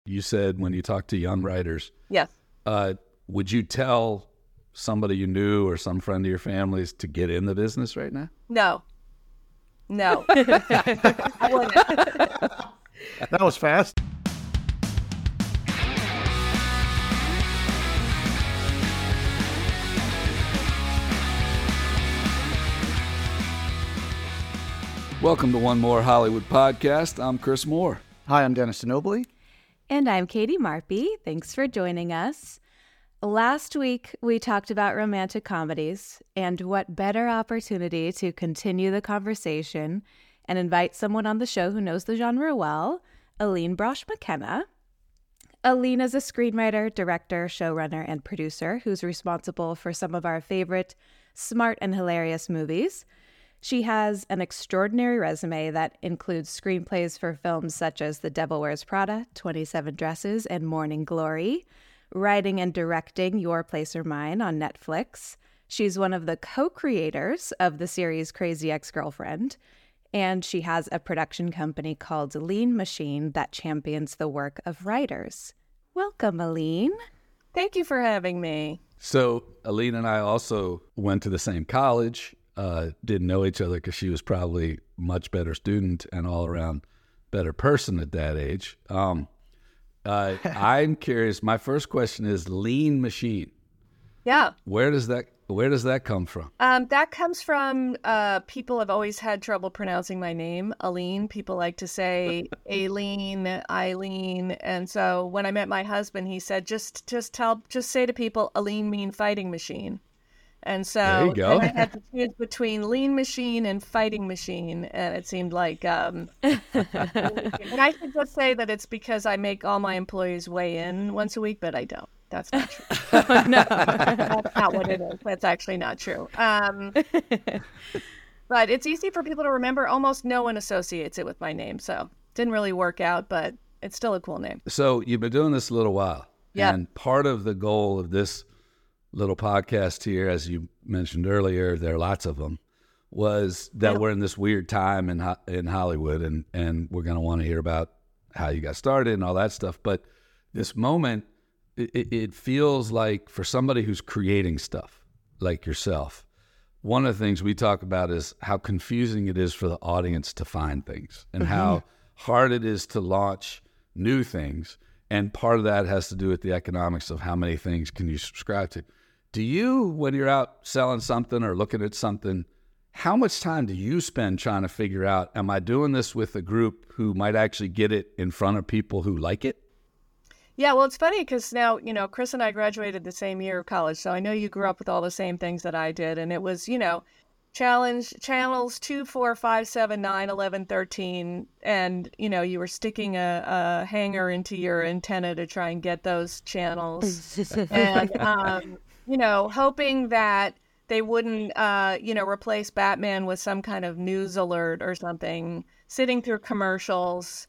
you said when you talk to young writers, Yes. Would you tell somebody you knew or some friend of your family's to get in the business right now? No. I wouldn't. That was fast. Welcome to One More Hollywood Podcast. I'm Chris Moore. Hi, I'm Dennis DeNobili. And I'm Katie Marpy. Thanks for joining us. Last week, we talked about romantic comedies, and what better opportunity to continue the conversation and invite someone on the show who knows the genre well, Aline Brosh McKenna. Aline is a screenwriter, director, showrunner, and producer who's responsible for some of our favorite smart and hilarious movies. She has an extraordinary resume that includes screenplays for films such as The Devil Wears Prada, 27 Dresses, and Morning Glory, writing and directing Your Place or Mine on Netflix. She's one of the co-creators of the series Crazy Ex-Girlfriend, and she has a production company called Lean Machine that champions the work of writers. Welcome, Aline. Thank you for having me. So Aline and I also went to the same college. Didn't know each other because she was probably a much better student and all around better person at that age. I'm curious. My first question is Lean Machine. Yeah. Where does that come from? That comes from people have always had trouble pronouncing my name, Aline. People like to say Aileen, Eileen. And so when I met my husband, he said, just say to people, Aline mean fighting machine. And so there you go. I had to choose between Lean Machine and Fighting Machine, and it seemed like, and I should just say that it's because I make all my employees weigh in once a week, but I don't. That's not true. No. That's not what it is. That's actually not true. But it's easy for people to remember. Almost no one associates it with my name, so didn't really work out, but it's still a cool name. So you've been doing this a little while. Yeah. And part of the goal of this little podcast here, as you mentioned earlier, there are lots of them, was that we're in this weird time in Hollywood, and we're going to want to hear about how you got started and all that stuff. But this moment, it feels like for somebody who's creating stuff like yourself, one of the things we talk about is how confusing it is for the audience to find things and how hard it is to launch new things. And part of that has to do with the economics of how many things can you subscribe to. Do you, when you're out selling something or looking at something, how much time do you spend trying to figure out, am I doing this with a group who might actually get it in front of people who like it? Yeah, well, it's funny because now, Chris and I graduated the same year of college, so I know you grew up with all the same things that I did, and it was, challenge channels 2, 4, 5, 7, 9, 11, 13, and, you were sticking a hanger into your antenna to try and get those channels, and, hoping that they wouldn't, replace Batman with some kind of news alert or something, sitting through commercials,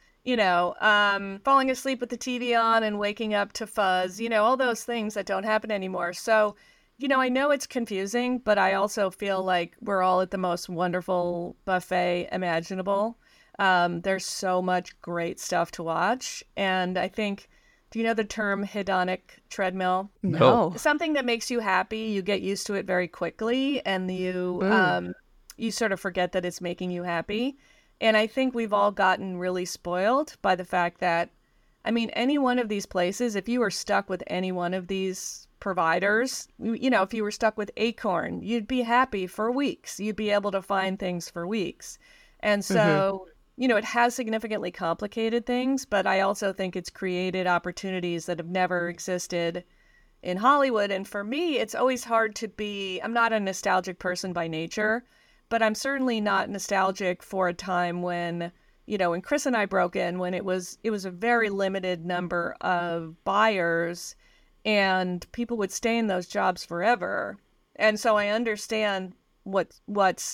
falling asleep with the TV on and waking up to fuzz, all those things that don't happen anymore. So, I know it's confusing, but I also feel like we're all at the most wonderful buffet imaginable. There's so much great stuff to watch. And I think, do you know the term hedonic treadmill? No. Something that makes you happy, you get used to it very quickly, and you sort of forget that it's making you happy. And I think we've all gotten really spoiled by the fact that, any one of these places, if you were stuck with any one of these providers, if you were stuck with Acorn, you'd be happy for weeks. You'd be able to find things for weeks. And so, it has significantly complicated things, but I also think it's created opportunities that have never existed in Hollywood. And for me, it's always hard I'm not a nostalgic person by nature, but I'm certainly not nostalgic for a time when, when Chris and I broke in, when it was a very limited number of buyers and people would stay in those jobs forever. And so I understand what was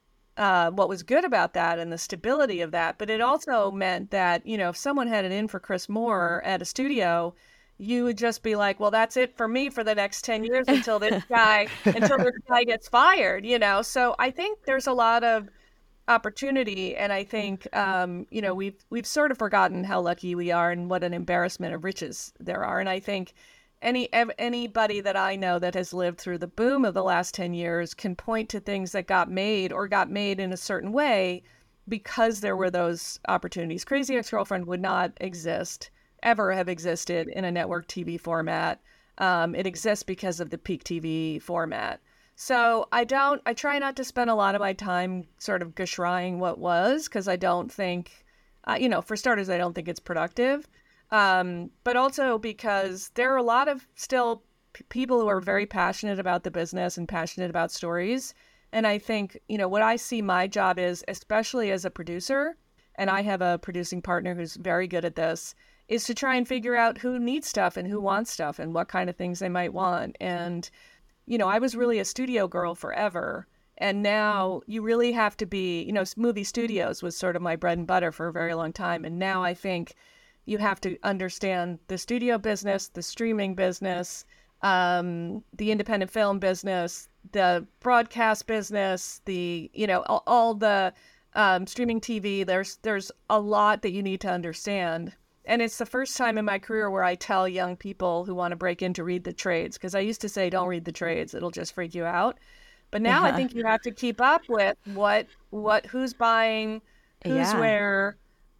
good about that and the stability of that. But it also meant that, if someone had it in for Chris Moore at a studio, you would just be like, well, that's it for me for the next 10 years until this guy gets fired, So I think there's a lot of opportunity, and I think we've sort of forgotten how lucky we are and what an embarrassment of riches there are. And I think anybody that I know that has lived through the boom of the last 10 years can point to things that got made in a certain way because there were those opportunities. Crazy Ex-Girlfriend would not ever have existed in a network TV format. It exists because of the peak TV format. So I try not to spend a lot of my time sort of gushrying what was, because I don't think, for starters, I don't think it's productive. But also because there are a lot of still people who are very passionate about the business and passionate about stories. And I think, what I see my job is, especially as a producer, and I have a producing partner who's very good at this, is to try and figure out who needs stuff and who wants stuff and what kind of things they might want. And I was really a studio girl forever. And now you really have to be, movie studios was sort of my bread and butter for a very long time. And now I think you have to understand the studio business, the streaming business, the independent film business, the broadcast business, all the streaming TV. There's a lot that you need to understand. And it's the first time in my career where I tell young people who want to break in to read the trades, because I used to say, don't read the trades, it'll just freak you out. But now I think you have to keep up with who's buying, who's where.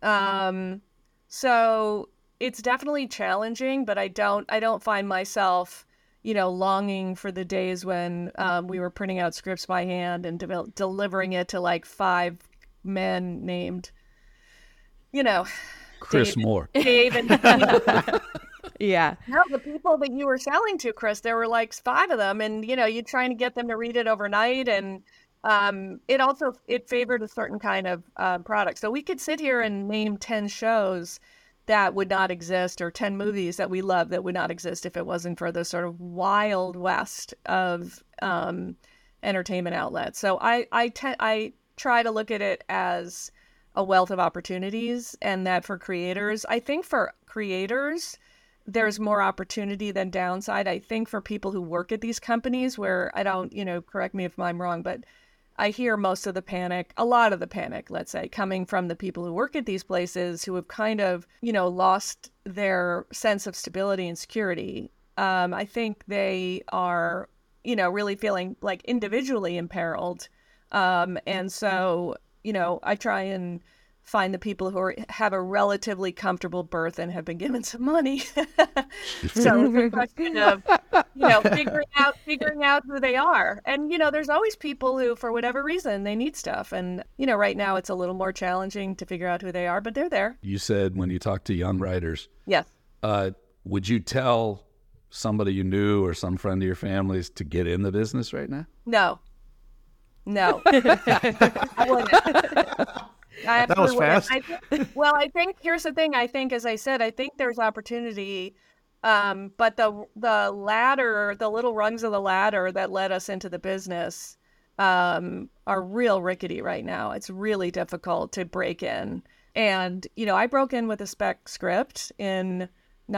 So it's definitely challenging, but I don't find myself, longing for the days when we were printing out scripts by hand and delivering it to like 5 men named, Chris Moore. Dave and Yeah. No, the people that you were selling to, Chris, there were like 5 of them, and you're trying to get them to read it overnight, and it favored a certain kind of product. So we could sit here and name 10 shows that would not exist, or 10 movies that we love that would not exist if it wasn't for the sort of wild west of entertainment outlets. So I try to look at it as a wealth of opportunities, and that for creators, I think for creators, there's more opportunity than downside. I think for people who work at these companies, where I don't, correct me if I'm wrong, but I hear a lot of the panic, let's say, coming from the people who work at these places who have kind of, lost their sense of stability and security. I think they are, really feeling like individually imperiled. And so, I try and find the people who have a relatively comfortable berth and have been given some money. So it's a question of, figuring out who they are. And, there's always people who, for whatever reason, they need stuff. And, right now it's a little more challenging to figure out who they are, but they're there. You said when you talk to young writers, yes. Would you tell somebody you knew or some friend of your family's to get in the business right now? No. I wouldn't. That was fast. I think here's the thing. I think, as I said, I think there's opportunity, but the ladder, the little rungs of the ladder that led us into the business, are real rickety right now. It's really difficult to break in. And I broke in with a spec script in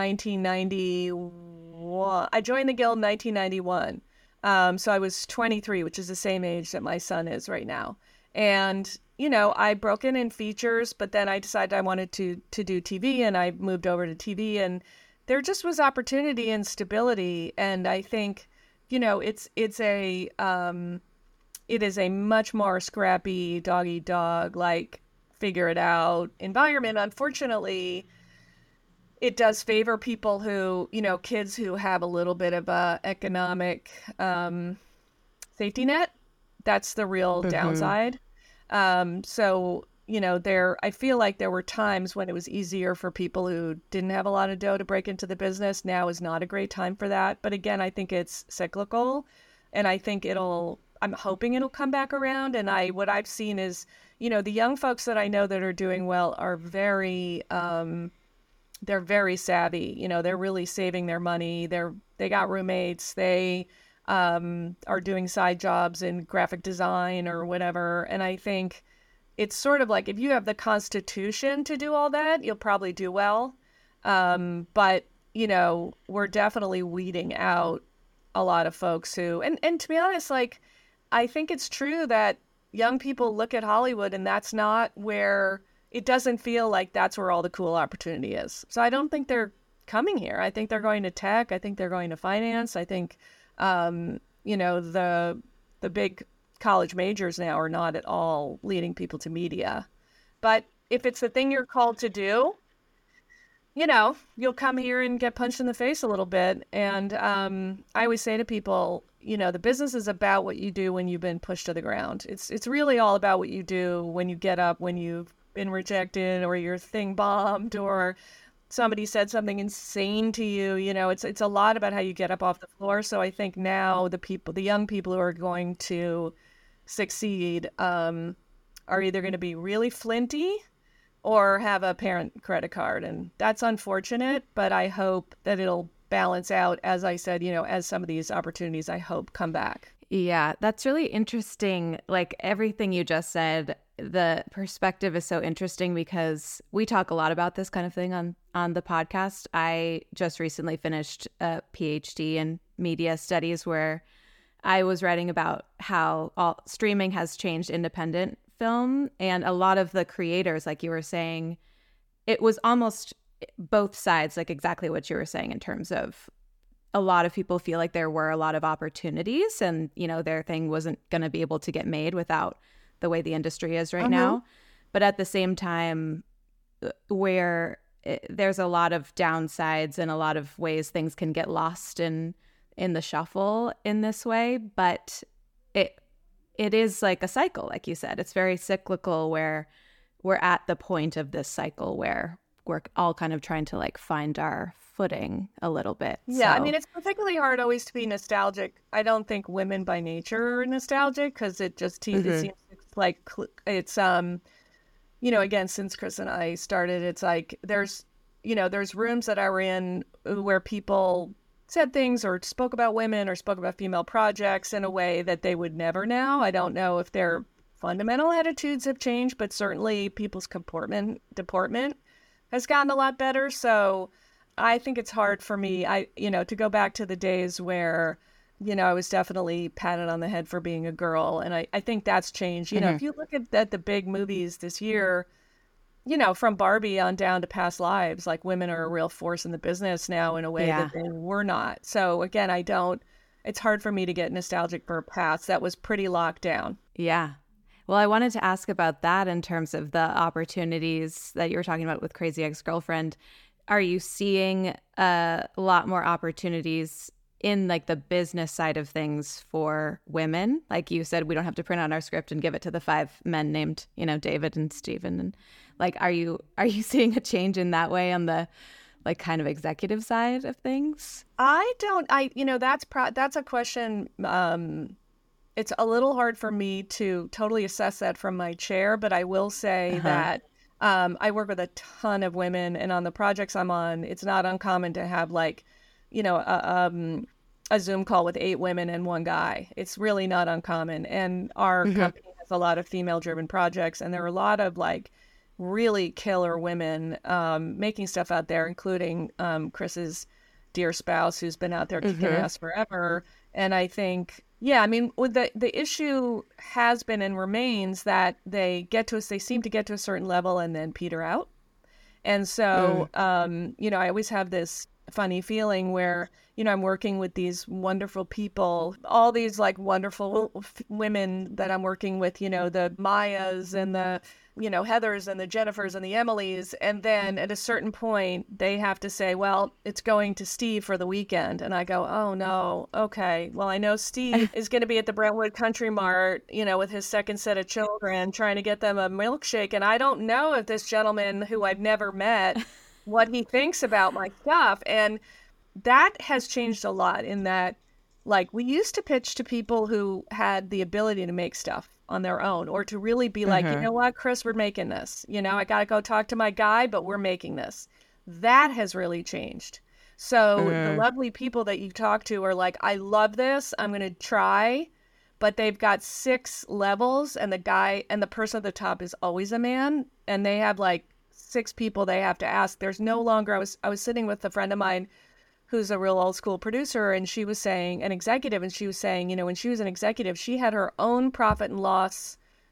1991. I joined the guild in 1991. So I was 23, which is the same age that my son is right now. And, I broke in features, but then I decided I wanted to do TV, and I moved over to TV, and there just was opportunity and stability. And I think, it is a much more scrappy dog-eat-dog, like figure it out environment. Unfortunately, it does favor people who, kids who have a little bit of a economic safety net. That's the real downside. So, I feel like there were times when it was easier for people who didn't have a lot of dough to break into the business. Now is not a great time for that. But again, I think it's cyclical, and I think I'm hoping it'll come back around. And what I've seen is, the young folks that I know that are doing well are very, they're very savvy. They're really saving their money. They got roommates. They are doing side jobs in graphic design or whatever. And I think it's sort of like, if you have the constitution to do all that, you'll probably do well. But, we're definitely weeding out a lot of folks who, and to be honest, like, I think it's true that young people look at Hollywood and that's not where, it doesn't feel like that's where all the cool opportunity is. So I don't think they're coming here. I think they're going to tech. I think they're going to finance. I think, the big college majors now are not at all leading people to media. But if it's the thing you're called to do, you'll come here and get punched in the face a little bit. And I always say to people, the business is about what you do when you've been pushed to the ground. It's really all about what you do when you get up, when you've been rejected or your thing bombed or somebody said something insane to you. It's a lot about how you get up off the floor. So I think now the young people who are going to succeed are either going to be really flinty or have a parent credit card. And that's unfortunate, but I hope that it'll balance out, as I said, as some of these opportunities, I hope, come back. Yeah, that's really interesting. Like everything you just said, the perspective is so interesting because we talk a lot about this kind of thing on the podcast. I just recently finished a PhD in media studies where I was writing about how all streaming has changed independent film, and a lot of the creators, like you were saying, it was almost both sides, like exactly what you were saying in terms of a lot of people feel like there were a lot of opportunities and, their thing wasn't going to be able to get made without the way the industry is right now. But at the same time, there's a lot of downsides and a lot of ways things can get lost in the shuffle in this way. But it is like a cycle, like you said. It's very cyclical where we're at the point of this cycle where we're all kind of trying to like find our footing a little bit. Yeah, so. I mean, it's particularly hard always to be nostalgic. I don't think women by nature are nostalgic because it just it seems like it's, again, since Chris and I started, it's like there's rooms that I were in where people said things or spoke about women or spoke about female projects in a way that they would never now. I don't know if their fundamental attitudes have changed, but certainly people's deportment has gotten a lot better. So I think it's hard for me, to go back to the days where, I was definitely patted on the head for being a girl. And I think that's changed. If you look at the big movies this year, from Barbie on down to Past Lives, like women are a real force in the business now in a way that they were not. So again, it's hard for me to get nostalgic for a past that was pretty locked down. Yeah. Well, I wanted to ask about that in terms of the opportunities that you were talking about with Crazy Ex-Girlfriend. Are you seeing a lot more opportunities in like the business side of things for women? Like you said, we don't have to print out our script and give it to the 5 men named, David and Stephen. And like, are you seeing a change in that way on the like kind of executive side of things? That's a question. It's a little hard for me to totally assess that from my chair, but I will say that I work with a ton of women, and on the projects I'm on, it's not uncommon to have like, a Zoom call with 8 women and 1 guy. It's really not uncommon. And our company has a lot of female-driven projects, and there are a lot of like really killer women making stuff out there, including Chris's dear spouse, who's been out there kicking ass forever. And I think, with the issue has been and remains that they seem to get to a certain level and then peter out. And so, I alwaes have this funny feeling where, I'm working with these wonderful people, all these like wonderful women that I'm working with, the Mayas and the, Heathers and the Jennifers and the Emilys. And then at a certain point, they have to say, well, it's going to Steve for the weekend. And I go, oh, no. Okay. Well, I know Steve is going to be at the Brentwood Country Mart, with his second set of children, trying to get them a milkshake. And I don't know if this gentleman who I've never met, what he thinks about my stuff. And that has changed a lot in that, like, we used to pitch to people who had the ability to make stuff on their own, or to really be like, you know what, Chris, we're making this. I got to go talk to my guy, but we're making this. That has really changed. So the lovely people that you talk to are like, I love this. I'm going to try. But they've got 6 levels, and the person at the top is always a man. And they have like 6 people they have to ask. There's no longer, I was sitting with a friend of mine who's a real old school producer, and she was saying, an executive, and she was saying, when she was an executive, she had her own profit and loss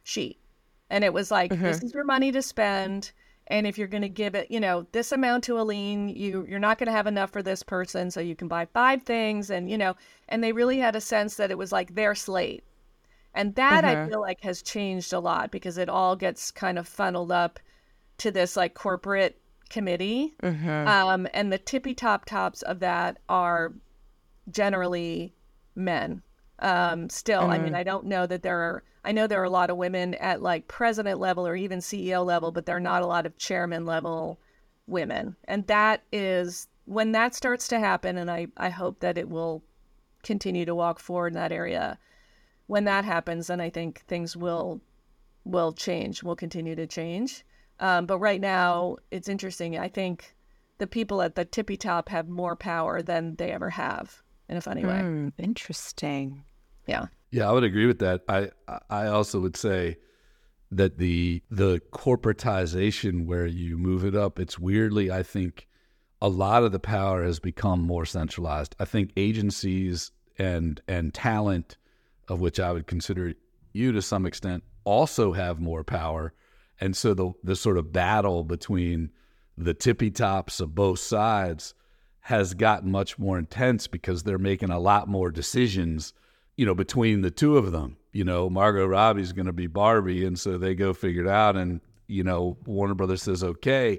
sheet. And it was like, this is your money to spend. And if you're going to give it, this amount to Aline, you're not going to have enough for this person. So you can buy 5 things. And, and they really had a sense that it was like their slate. And that I feel like has changed a lot because it all gets kind of funneled up to this like corporate committee. And the tippy tops of that are generally men. Still, I mean, I don't know that I know there are a lot of women at like president level or even CEO level, but there are not a lot of chairman level women. And that is when that starts to happen. And I hope that it will continue to walk forward in that area. When that happens, then I think things will change, will continue to change. But right now it's interesting. I think the people at the tippy top have more power than they ever have in a funny way. Interesting. Yeah. Yeah, I would agree with that. I also would say that the corporatization where you move it up, it's weirdly, I think a lot of the power has become more centralized. I think agencies and talent, of which I would consider you to some extent, also have more power. And so the sort of battle between the tippy tops of both sides has gotten much more intense because they're making a lot more decisions, between the two of them. Margot Robbie's going to be Barbie, and so they go figure it out, and, Warner Brothers says, okay.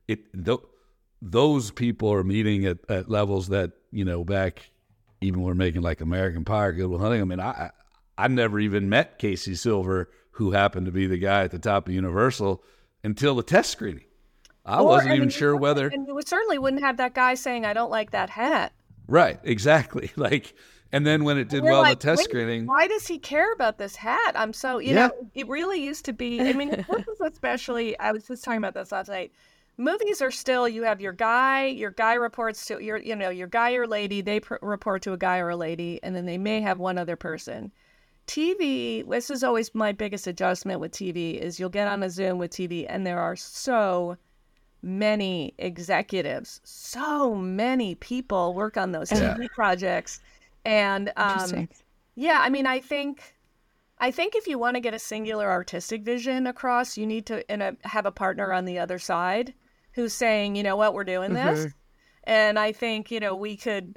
Those people are meeting at levels that, back even we're making like American Pie or Good Will Hunting. I mean, I never even met Casey Silver, who happened to be the guy at the top of Universal, until the test screening. I wasn't even sure whether... And we certainly wouldn't have that guy saying, I don't like that hat. Right, exactly. And then when it did well in the test screening... Why does he care about this hat? I'm so, it really used to be... I mean, this is especially... I was just talking about this last night. Movies are still, you have your guy reports to, your guy or lady, they report to a guy or a lady, and then they may have one other person. TV, this is always my biggest adjustment with TV, is you'll get on a Zoom with TV, and there are so many executives, so many people work on those TV projects. And yeah, I mean, I think if you want to get a singular artistic vision across, you need to have a partner on the other side who's saying, you know what, we're doing this. And I think, we could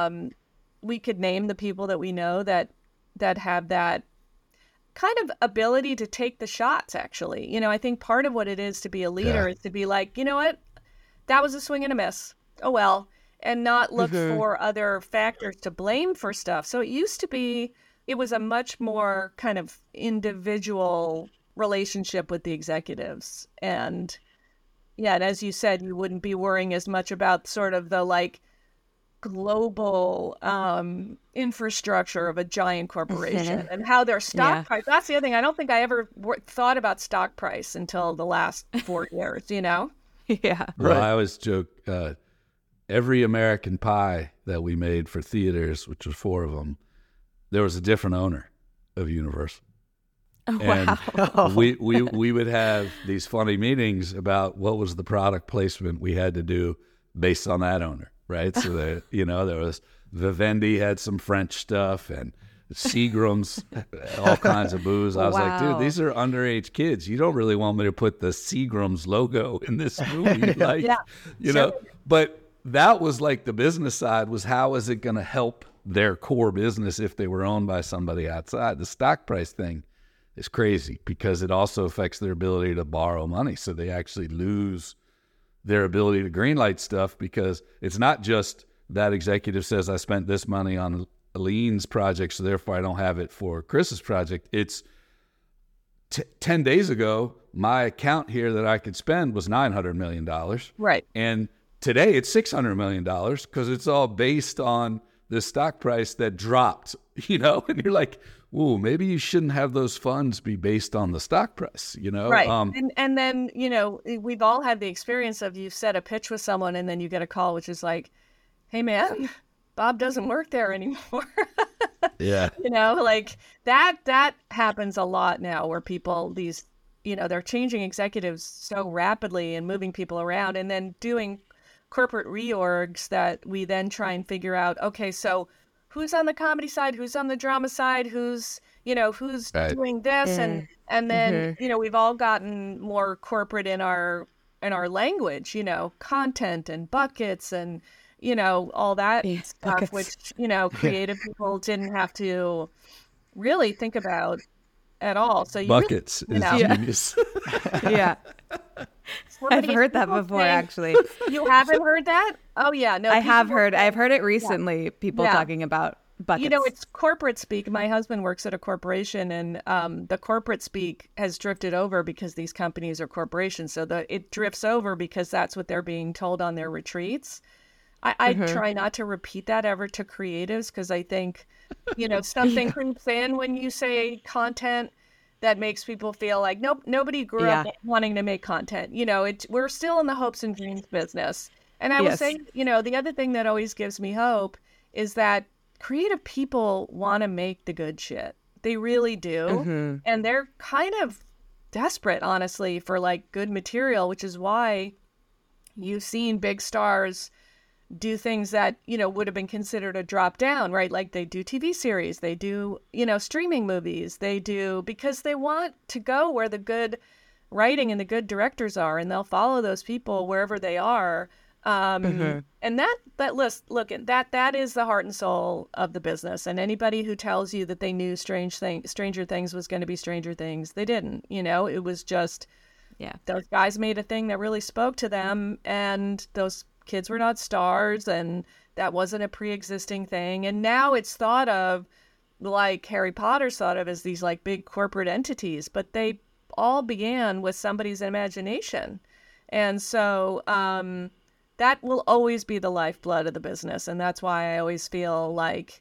name the people that we know that have that kind of ability to take the shots, actually. I think part of what it is to be a leader is to be like, you know what, that was a swing and a miss. Oh, well, and not look for other factors to blame for stuff. So it used to be, it was a much more kind of individual relationship with the executives. And yeah, and as you said, you wouldn't be worrying as much about sort of the like global infrastructure of a giant corporation and how their stock price. That's the other thing. I don't think I ever thought about stock price until the last 4 years, Yeah. Well, I always joke, every American Pie that we made for theaters, which was 4 of them, there was a different owner of Universal. Oh, and wow. we would have these funny meetings about what was the product placement we had to do based on that owner, right? So there was Vivendi had some French stuff and Seagram's, all kinds of booze. I was like, dude, these are underage kids. You don't really want me to put the Seagram's logo in this movie, But that was like the business side was how is it going to help their core business if they were owned by somebody outside? The stock price thing is crazy because it also affects their ability to borrow money. So they actually lose their ability to greenlight stuff because it's not just that executive says, I spent this money on Aline's project, so therefore I don't have it for Chris's project. It's 10 days ago, my account here that I could spend was $900 million. Right. And today it's $600 million because it's all based on the stock price that dropped, and you're like, ooh, maybe you shouldn't have those funds be based on the stock price, Right. And then, we've all had the experience of you've set a pitch with someone and then you get a call, which is like, hey, man, Bob doesn't work there anymore. Yeah. Like that happens a lot now where people, they're changing executives so rapidly and moving people around and then doing corporate reorgs that we then try and figure out, okay, so who's on the comedy side, who's on the drama side, who's, who's Right. doing this, and then we've all gotten more corporate in our language, content and buckets and all that stuff, buckets. which creative people didn't have to really think about at all. So Buckets is genius. Yeah. I've heard that before, actually. You haven't heard that? Oh yeah, no. I've heard it recently. People talking about buckets. It's corporate speak. My husband works at a corporation, and the corporate speak has drifted over because these companies are corporations. So it drifts over because that's what they're being told on their retreats. I try not to repeat that ever to creatives, because I think, something creeps in when you say content that makes people feel like, nope, nobody grew up wanting to make content. We're still in the hopes and dreams business. And I will say, the other thing that always gives me hope is that creative people want to make the good shit. They really do. And they're kind of desperate, honestly, for like good material, which is why you've seen big stars do things that, would have been considered a drop down, right? Like they do TV series, they do, streaming movies, they do, because they want to go where the good writing and the good directors are, and they'll follow those people wherever they are. And that list, that is the heart and soul of the business. And anybody who tells you that they knew Stranger Things was going to be Stranger Things, they didn't. It was just, those guys made a thing that really spoke to them, and those kids were not stars, and that wasn't a pre-existing thing. And now it's thought of like Harry Potter's thought of as these like big corporate entities, but they all began with somebody's imagination. And so that will always be the lifeblood of the business. And that's why I always feel like,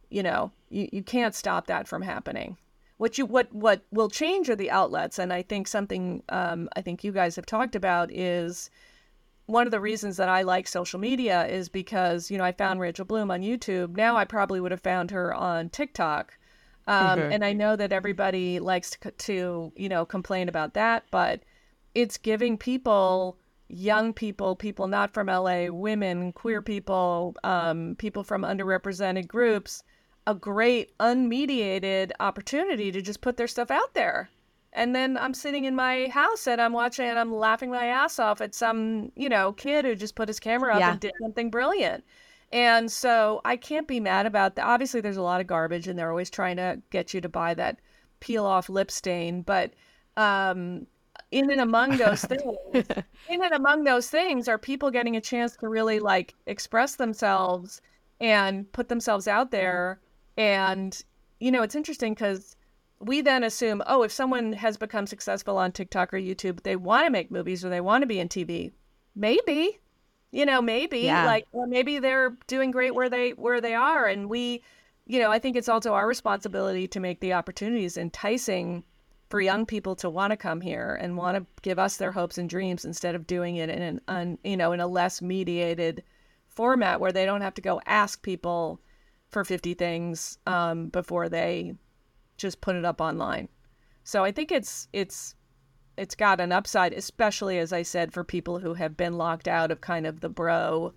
you can't stop that from happening. What will change are the outlets. And I think something I think you guys have talked about is one of the reasons that I like social media is because, I found Rachel Bloom on YouTube. Now I probably would have found her on TikTok. And I know that everybody likes to complain about that, but it's giving people, young people, people not from LA, women, queer people, people from underrepresented groups, a great unmediated opportunity to just put their stuff out there. And then I'm sitting in my house and I'm watching and I'm laughing my ass off at some, kid who just put his camera up and did something brilliant. And so I can't be mad about that. Obviously, there's a lot of garbage and they're always trying to get you to buy that peel off lip stain. But in and among those things, are people getting a chance to really like express themselves and put themselves out there. And, it's interesting because we then assume, if someone has become successful on TikTok or YouTube, they want to make movies or they want to be in TV. Maybe, like, or maybe they're doing great where they are. And we, I think it's also our responsibility to make the opportunities enticing for young people to want to come here and want to give us their hopes and dreams instead of doing it in in a less mediated format where they don't have to go ask people for 50 things before they just put it up online. So I think it's got an upside, especially, as I said, for people who have been locked out of kind of the broness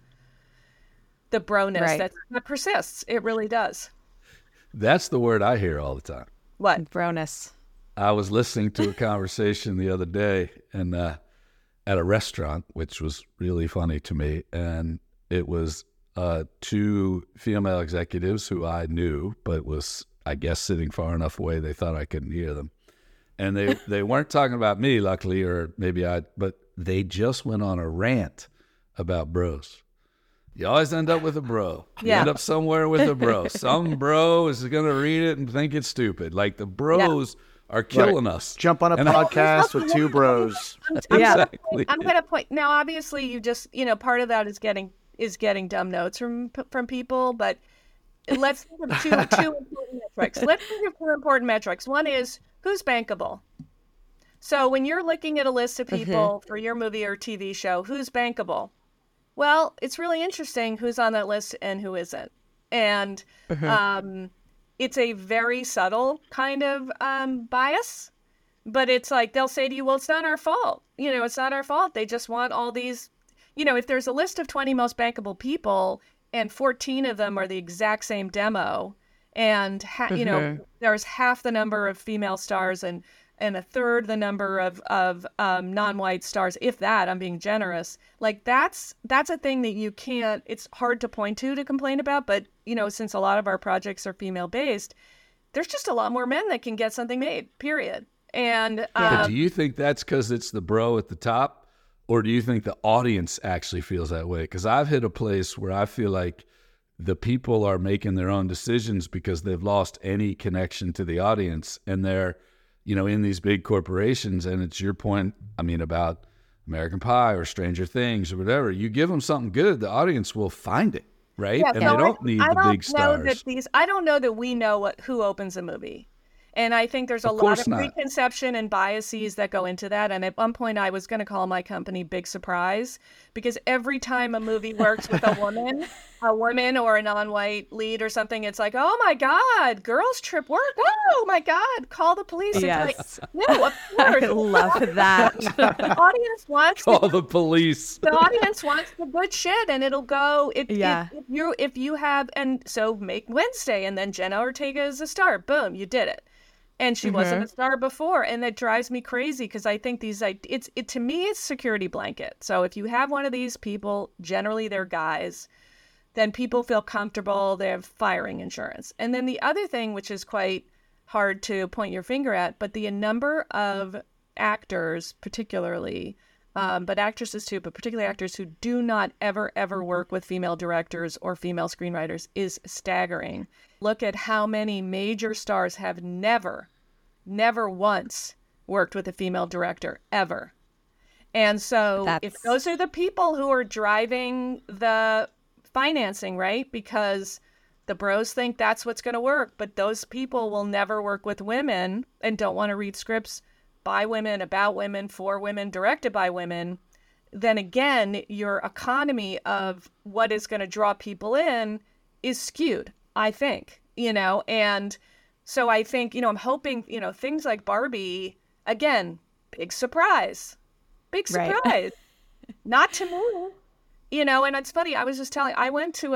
that persists. It really does. That's the word I hear all the time. What? Broness. I was listening to a conversation the other day and at a restaurant, which was really funny to me. And it was two female executives who I knew, but was, I guess, sitting far enough away they thought I couldn't hear them. And they weren't talking about me, luckily, or maybe but they just went on a rant about bros. You always end up with a bro. You end up somewhere with a bro. Some bro is going to read it and think it's stupid. Like the bros are killing us. Jump on a podcast with two bros. Exactly. I'm going to point now. Obviously, you just part of that is getting dumb notes from people, but let's think of two important metrics. Let's think of two important metrics. One is who's bankable. So when you're looking at a list of people for your movie or TV show, who's bankable? Well, it's really interesting who's on that list and who isn't. And it's a very subtle kind of bias, but it's like they'll say to you, well, it's not our fault. It's not our fault. They just want all these, if there's a list of 20 most bankable people and 14 of them are the exact same demo and there's half the number of female stars and a third the number of non-white stars, if that. I'm being generous. Like that's a thing that you can't. It's hard to point to complain about, but since a lot of our projects are female based, there's just a lot more men that can get something made. Period. And but do you think that's because it's the bro at the top, or do you think the audience actually feels that way? Because I've hit a place where I feel like the people are making their own decisions because they've lost any connection to the audience, and they're, in these big corporations. And it's your point, about American Pie or Stranger Things or whatever. You give them something good, the audience will find it, right? Yeah, and they don't need the big stars. I don't know that we know who opens a movie. And I think there's a lot of preconception and biases that go into that. And at one point I was going to call my company Big Surprise, because every time a movie works with a woman or a non-white lead or something, it's like, oh my God, girls trip work. Oh my God, call the police. Yes. It's like, no, of course. I love that. The audience wants call the police. The audience wants the good shit, and it'll go. If you have, and so make Wednesday, and then Jenna Ortega is a star. Boom, you did it. And she wasn't a star before, and that drives me crazy because I think to me it's security blanket. So if you have one of these people, generally they're guys, then people feel comfortable. They have firing insurance. And then the other thing, which is quite hard to point your finger at, but the number of actors, particularly, but actresses too, but particularly actors who do not ever work with female directors or female screenwriters is staggering. Look at how many major stars have never once worked with a female director, ever. And so if those are the people who are driving the financing, right? Because the bros think that's what's going to work, but those people will never work with women and don't want to read scripts by women, about women, for women, directed by women, then again, your economy of what is going to draw people in is skewed, I think, and so I think, I'm hoping, things like Barbie, again, big surprise, right. Not to me, and it's funny. I went to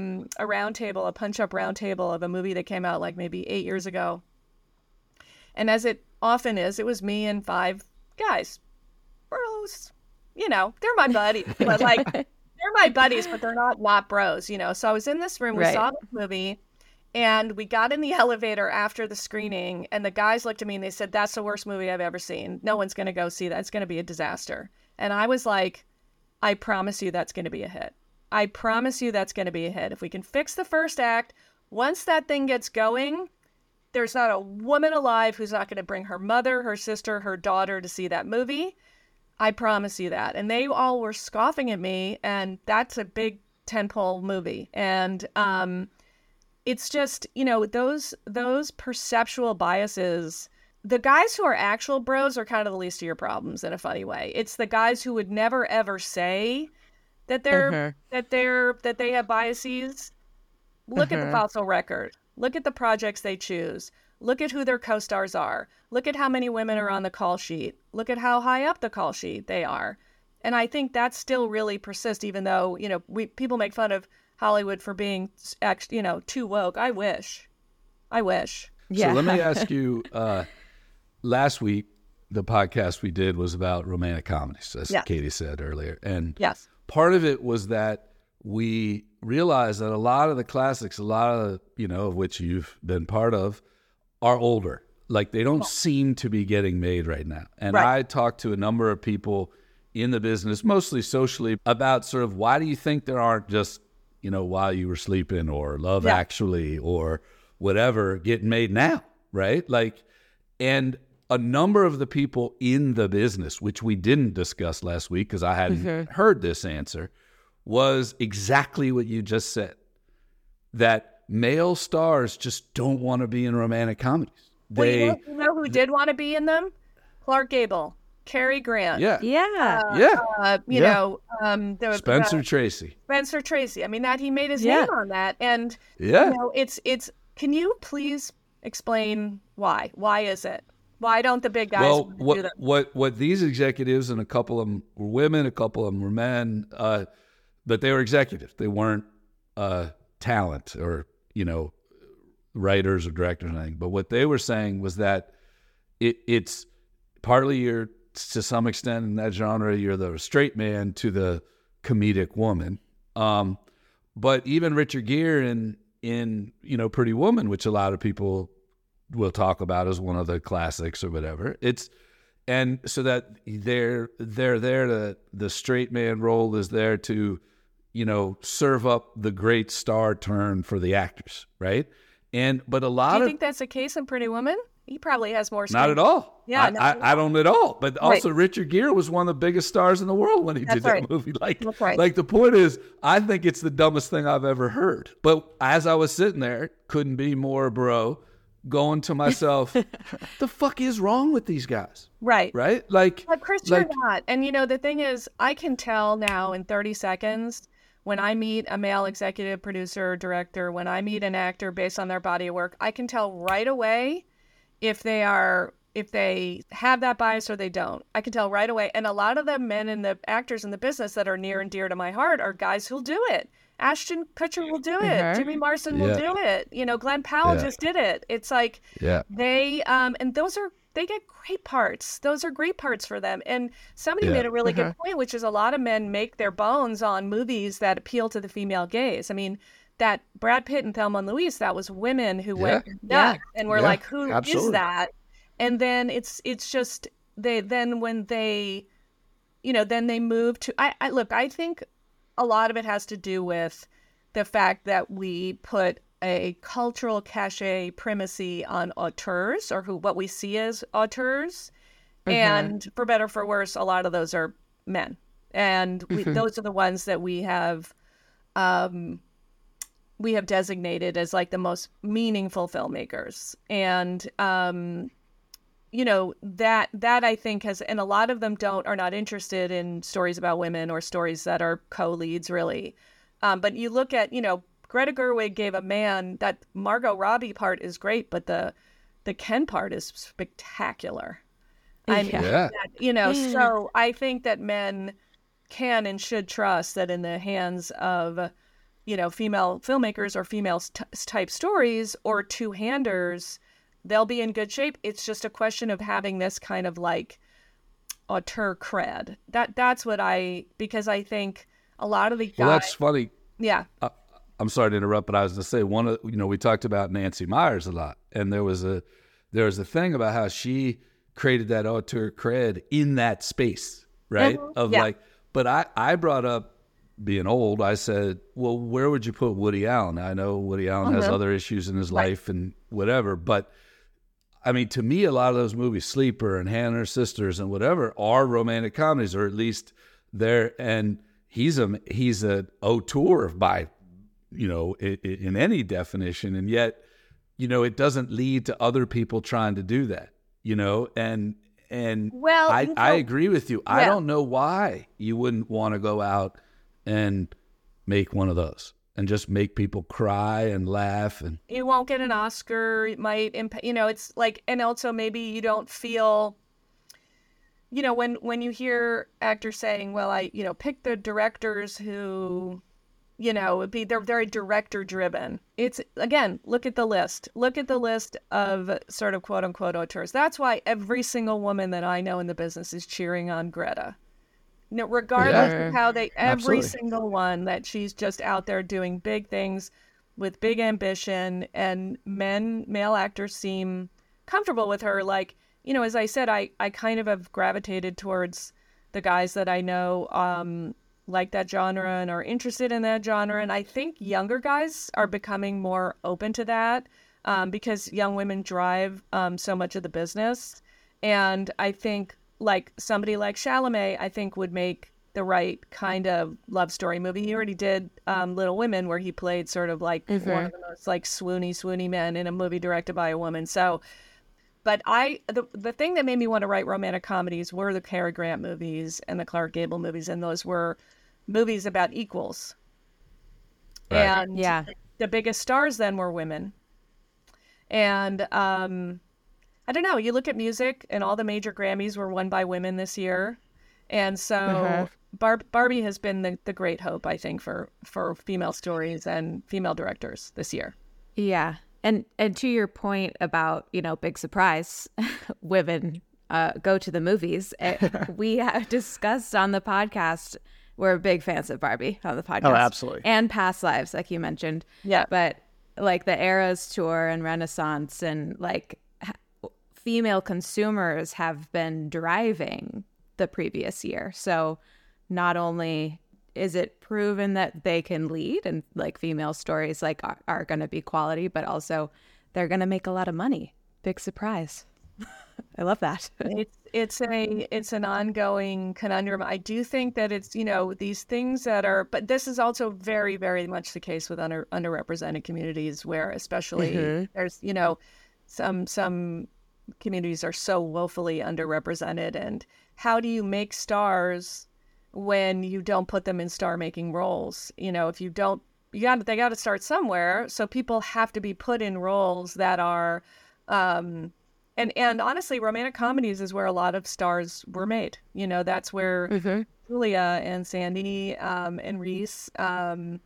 a punch-up round table of a movie that came out like maybe 8 years ago. And as it often is, it was me and 5 guys, bros, they're my buddies, but they're my buddies, but they're not bros, So I was in this room, we saw this movie, and we got in the elevator after the screening, and the guys looked at me and they said, that's the worst movie I've ever seen. No one's going to go see that. It's going to be a disaster. And I was like, I promise you that's going to be a hit. I promise you that's going to be a hit. If we can fix the first act, once that thing gets going, there's not a woman alive who's not going to bring her mother, her sister, her daughter to see that movie. I promise you that. And they all were scoffing at me, and that's a big tentpole movie. And it's just, those perceptual biases. The guys who are actual bros are kind of the least of your problems in a funny way. It's the guys who would never ever say that that they have biases. Look at the fossil record. Look at the projects they choose. Look at who their co-stars are. Look at how many women are on the call sheet. Look at how high up the call sheet they are. And I think that still really persists, even though, people make fun of Hollywood for being, too woke. I wish. Yeah. So let me ask you, last week, the podcast we did was about romantic comedies, as Katie said earlier. And part of it was that we realized that a lot of the classics, a lot of, of which you've been part of, are older. Like they don't seem to be getting made right now. And I talked to a number of people in the business, mostly socially, about sort of why do you think there aren't just, While You Were Sleeping or Love Actually or whatever getting made now, right? And a number of the people in the business, which we didn't discuss last week because I hadn't heard this answer, was exactly what you just said, that male stars just don't want to be in romantic comedies. You know who did want to be in them? Clark Gable, Cary Grant. Spencer Tracy. Spencer Tracy. I mean, that he made his name on that. And, it's, can you please explain why? Why is it? Why don't the big guys do that? What these executives, and a couple of them were women, a couple of them were men, but they were executives. They weren't talent or, writers or directors or anything. But what they were saying was that it's partly you're, to some extent in that genre, you're the straight man to the comedic woman. But even Richard Gere in Pretty Woman, which a lot of people will talk about as one of the classics or whatever, and so that they're there to, the straight man role is there to, serve up the great star turn for the actors, right? But a lot Do you think that's the case in Pretty Woman? He probably has more screen. Not at all. Yeah, I don't at all. But also, Richard Gere was one of the biggest stars in the world when he did that movie. Like the point is, I think it's the dumbest thing I've ever heard. But as I was sitting there, couldn't be more bro, going to myself, the fuck is wrong with these guys? Right. Like, but Chris, you're not. And the thing is, I can tell now in 30 seconds when I meet a male executive producer, director, when I meet an actor based on their body of work, I can tell right away if they have that bias or they don't. I can tell right away. And a lot of the men and the actors in the business that are near and dear to my heart are guys who'll do it. Ashton Kutcher will do it. Jimmy Marson will do it. Glenn Powell just did it. It's like they and they get great parts. Those are great parts for them. And somebody made a really good point, which is a lot of men make their bones on movies that appeal to the female gaze. I mean, that Brad Pitt and Thelma and Louise, that was women who went nuts and were like, who is that? And then it's just when they move to, I think a lot of it has to do with the fact that we put a cultural cachet primacy on auteurs, or what we see as auteurs. And for better or for worse, a lot of those are men. And those are the ones that we have designated as like the most meaningful filmmakers. And, that I think has, and a lot of them are not interested in stories about women or stories that are co-leads really. But you look at, Greta Gerwig gave a man, that Margot Robbie part is great, but the Ken part is spectacular. So I think that men can and should trust that in the hands of, female filmmakers or female type stories or two-handers, they'll be in good shape. It's just a question of having this kind of like auteur cred. That's what because I think a lot of the guys. Well, that's funny. Yeah. I'm sorry to interrupt, but I was going to say we talked about Nancy Meyers a lot, and there was a thing about how she created that auteur cred in that space, right? But I brought up being old. I said, well, where would you put Woody Allen? I know Woody Allen has other issues in his life and whatever, but I mean, to me, a lot of those movies, Sleeper and Hannah and Her Sisters and whatever, are romantic comedies, or at least they're, and he's a auteur by, in any definition. And yet, it doesn't lead to other people trying to do that, and well, I agree with you. Yeah. I don't know why you wouldn't want to go out and make one of those and just make people cry and laugh. And you won't get an Oscar. It might impact, it's like, and also maybe you don't feel, when you hear actors saying, well, I pick the directors who, they're very director driven. It's, again, look at the list of sort of quote unquote auteurs. That's why every single woman that I know in the business is cheering on Greta. Regardless of how every single one, that she's just out there doing big things with big ambition, and male actors seem comfortable with her. Like, as I said, I kind of have gravitated towards the guys that I know like that genre and are interested in that genre. And I think younger guys are becoming more open to that because young women drive so much of the business. And I think like somebody like Chalamet, I think would make the right kind of love story movie. He already did Little Women, where he played sort of like one of the most like swoony men in a movie directed by a woman. So, but the thing that made me want to write romantic comedies were the Cary Grant movies and the Clark Gable movies, and those were movies about equals. Right. And the biggest stars then were women. And I don't know, you look at music and all the major Grammys were won by women this year. And so Barbie has been the great hope, I think, for female stories and female directors this year. Yeah. And to your point about, big surprise, women go to the movies. We have discussed on the podcast, we're big fans of Barbie on the podcast. Oh, absolutely. And Past Lives, like you mentioned. Yeah. But like the Eras Tour and Renaissance and like female consumers have been driving the previous year. So not only is it proven that they can lead and like female stories like are going to be quality, but also they're going to make a lot of money. Big surprise. I love that. It's an ongoing conundrum. I do think that it's, these things that are, but this is also very, very much the case with underrepresented communities where especially there's, some communities are so woefully underrepresented. And how do you make stars when you don't put them in star-making roles? If you don't, they got to start somewhere. So people have to be put in roles that are, and honestly, romantic comedies is where a lot of stars were made. That's where Julia and Sandy and Reese, a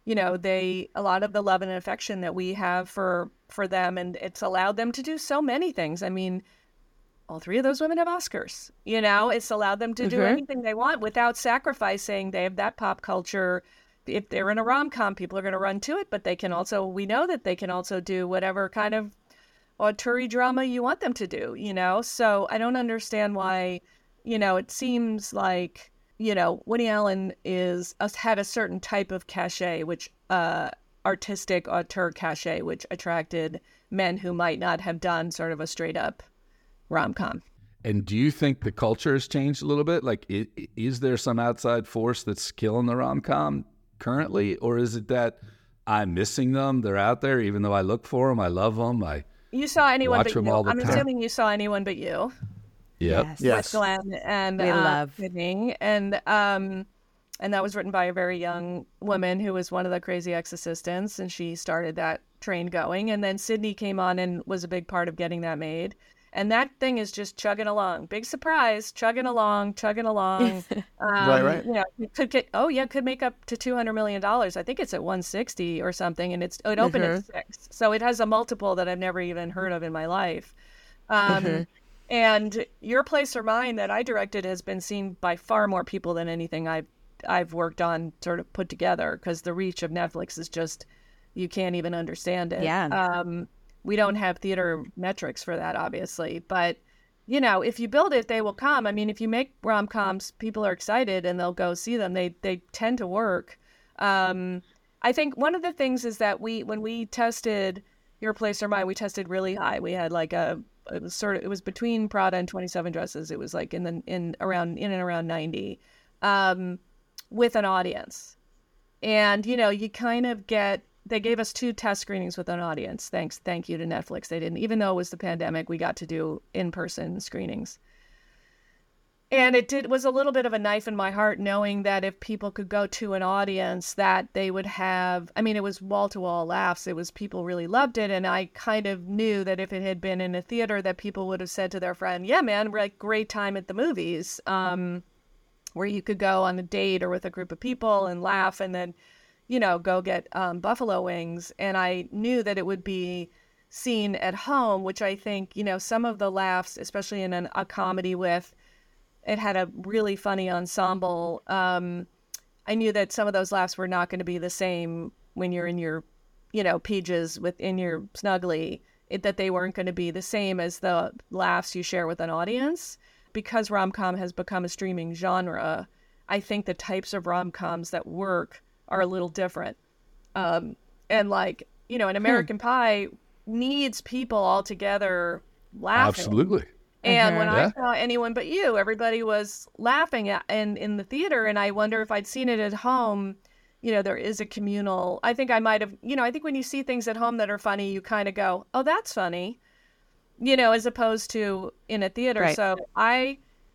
lot of the love and affection that we have for them, and it's allowed them to do so many things. I mean, all three of those women have Oscars. It's allowed them to do anything they want without sacrificing. They have that pop culture. If they're in a rom-com, people are going to run to it, but we know that they can also do whatever kind of auteur drama you want them to do, So I don't understand why, it seems like, Woody Allen had a certain type of cachet, which artistic auteur cachet, which attracted men who might not have done sort of a straight up rom-com. And do you think the culture has changed a little bit? Like, is there some outside force that's killing the rom-com currently? Or is it that I'm missing them? They're out there, even though I look for them, I love them, You saw Anyone Watch But them You. all the I'm time. assuming you saw Anyone But You. Yep. Yes. With Glenn and We love. Sydney. And that was written by a very young woman who was one of the crazy ex-assistants, and she started that train going. And then Sydney came on and was a big part of getting that made. And that thing is just chugging along. Big surprise, chugging along. Right. It could make up to $200 million. I think it's at 160 or something, and it opened at 6. So it has a multiple that I've never even heard of in my life. And Your Place or Mine that I directed has been seen by far more people than anything I've worked on sort of put together, because the reach of Netflix is just, you can't even understand it. Yeah. We don't have theater metrics for that, obviously, but if you build it, they will come. I mean, if you make rom-coms, people are excited and they'll go see them. They tend to work. I think one of the things is that when we tested Your Place or Mine, we tested really high. We had like it was between Prada and 27 Dresses. It was like in and around 90, with an audience. And, you kind of they gave us 2 test screenings with an audience. Thank you to Netflix. They didn't, even though it was the pandemic, we got to do in-person screenings. And it was a little bit of a knife in my heart, knowing that if people could go to an audience, that they would have, it was wall-to-wall laughs. It was, people really loved it. And I kind of knew that if it had been in a theater, that people would have said to their friend, yeah, man, we're like, great time at the movies, where you could go on a date or with a group of people and laugh and then, go get buffalo wings. And I knew that it would be seen at home, which I think, some of the laughs, especially in a comedy it had a really funny ensemble. I knew that some of those laughs were not going to be the same when you're in your, pages within your snuggly, that they weren't going to be the same as the laughs you share with an audience. Because rom-com has become a streaming genre, I think the types of rom-coms that work are a little different. And like, an American Pie needs people all together laughing. Absolutely. And when I saw Anyone But You, everybody was laughing in the theater. And I wonder if I'd seen it at home, there is a communal, I think I might have, I think when you see things at home that are funny, you kind of go, oh, that's funny, as opposed to in a theater. Right. So I,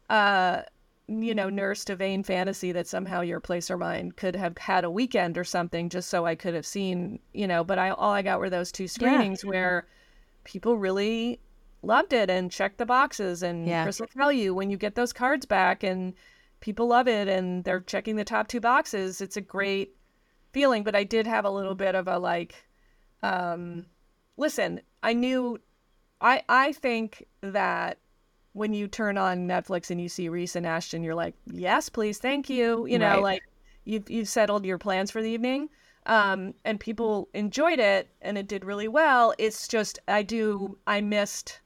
nursed a vain fantasy that somehow Your Place or Mine could have had a weekend or something just so I could have seen, but all I got were those 2 screenings where people really loved it and checked the boxes. And Chris will tell you, when you get those cards back and people love it and they're checking the top 2 boxes, it's a great feeling. But I did have a little bit of a listen, I think that when you turn on Netflix and you see Reese and Ashton, you're like, yes, please, thank you. You know, like you've settled your plans for the evening. And people enjoyed it and it did really well. It's just, I missed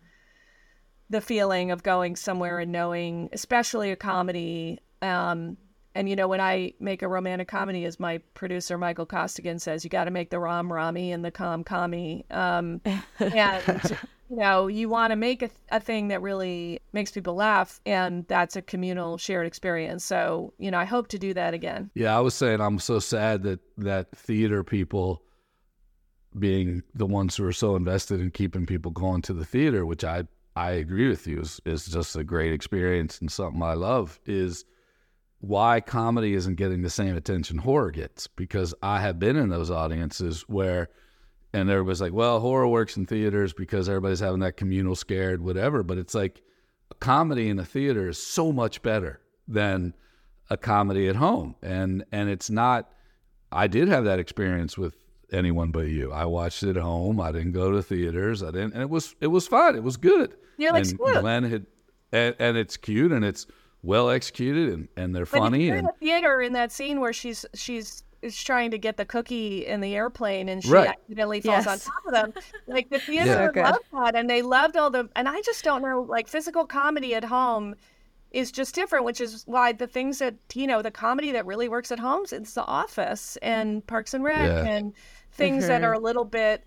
the feeling of going somewhere and knowing, especially a comedy. And, you know, when I make a romantic comedy, as my producer, Michael Costigan, says, you got to make the rom-rommy and the com-commy. And, you know, you want to make a thing that really makes people laugh, and that's a communal shared experience. So, you know, I hope to do that again. Yeah, I was saying I'm so sad that theater people, being the ones who are so invested in keeping people going to the theater, which I agree with you, is just a great experience and something I love, is why comedy isn't getting the same attention horror gets. Because I have been in those audiences where, and everybody's like, well, horror works in theaters because everybody's having that communal scared whatever. But it's like a comedy in a theater is so much better than a comedy at home. And it's not, I did have that experience with Anyone But You. I watched it at home. I didn't go to theaters. And it was fun. It was good. You're like, and Glenn had, and it's cute and it's well executed and they're funny. But in the theater, in that scene where she's trying to get the cookie in the airplane and she accidentally falls on top of them. Like the theater loved that, and they loved and I just don't know, like physical comedy at home is just different, which is why the things that, you know, the comedy that really works at home, it's The Office and Parks and Rec and things that are a little bit,